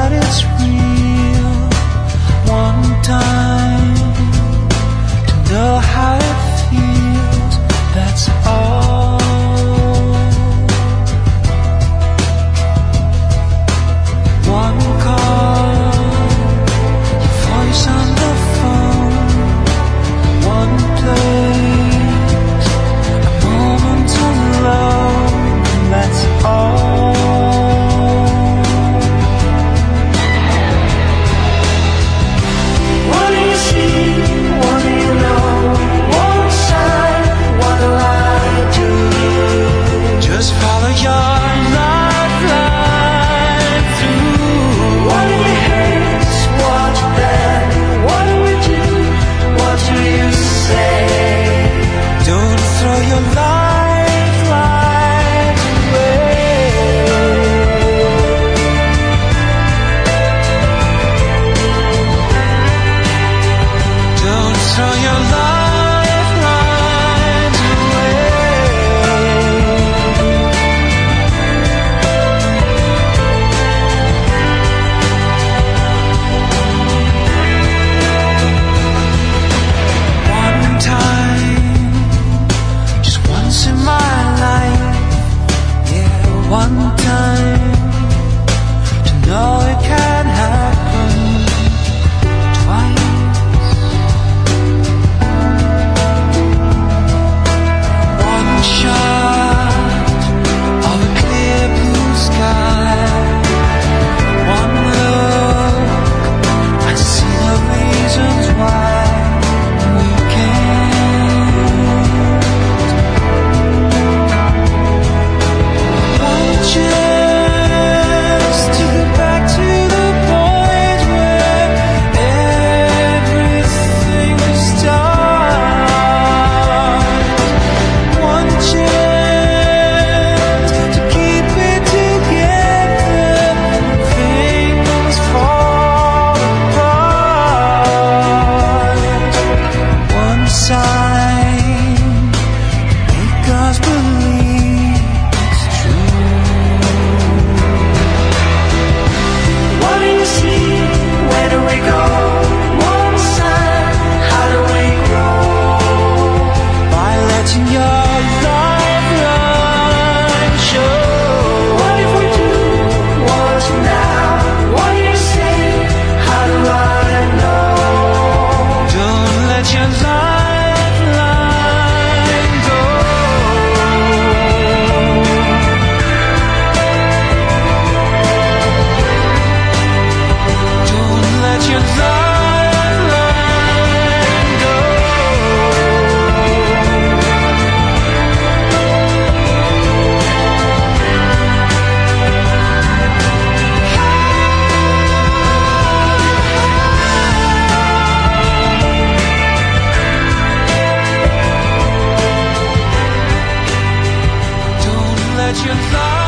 that it's real. One time to know how it feels, that's all. One call, your voice on the phone. One place, a moment alone, that's all. What do you see? What do you know? One side, what do I do? Just follow your lifeline through. What do you hate? What then? What do we do? What do you say? Don't throw your lifeline away. Don't throw your lifelines away. One time, just once in my life, yeah, one time, to know it can happen twice. One shot of a clear blue sky, one look, I see the reasons why we can't. One chance to get back to the point where everything starts. One chance to keep it together when things fall apart. One sign, make us believe it's true. What do you see? Where do we go? One sign, how do we grow? By letting your lifeline show. What if we do? What now? What do you say? How do I know? Don't let your lifeline go. Don't let your lifeline go. Don't let your lifeline